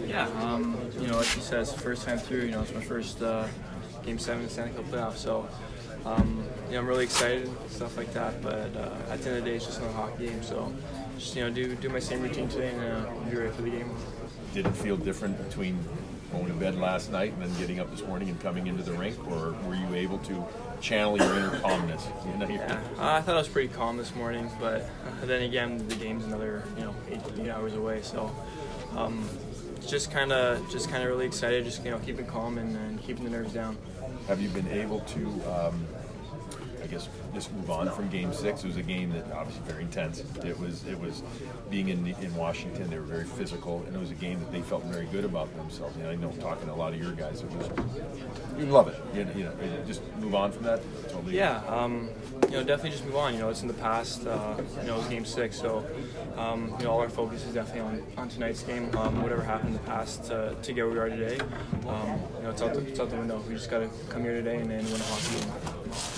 Yeah, like you said, it's the first time through. It's my first Game 7 in the Stanley Cup playoffs, so I'm really excited, stuff like that. But at the end of the day, it's just another hockey game, so just do my same routine today and be ready for the game. Did it feel different between going to bed last night and then getting up this morning and coming into the rink, or were you able to channel your inner calmness? I thought I was pretty calm this morning, but then again, the game's another 8 hours away, so just kind of really excited, just keeping calm and keeping the nerves down. Have you been able to just move on from Game 6? It was a game that obviously very intense. It was being in Washington. They were very physical, and it was a game that they felt very good about themselves. I know talking to a lot of your guys, you love it. Just move on from that. Totally. Yeah, definitely just move on. It's in the past. It was Game 6, so all our focus is definitely on tonight's game. Whatever happened in the past to get where we are today, it's out the window. We just got to come here today and win a hockey game.